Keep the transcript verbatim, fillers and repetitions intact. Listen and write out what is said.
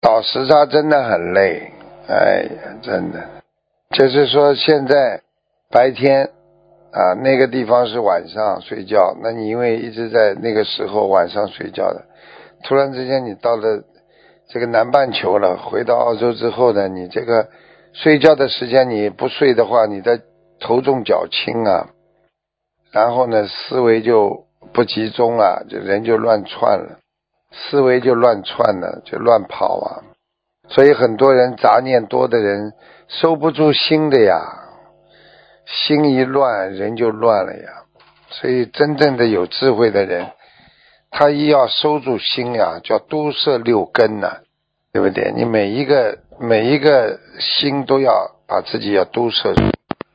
倒时差真的很累，哎呀，真的。就是说现在白天啊，那个地方是晚上睡觉，那你因为一直在那个时候晚上睡觉的，突然之间你到了这个南半球了，回到澳洲之后呢，你这个睡觉的时间你不睡的话，你的头重脚轻啊，然后呢思维就不集中啊，就人就乱窜了，思维就乱窜了，就乱跑啊。所以很多人杂念多的人收不住心的呀，心一乱人就乱了呀。所以真正的有智慧的人，他一要收住心呀，叫都摄六根呐、对不对？你每一个每一个心都要把自己要都摄住。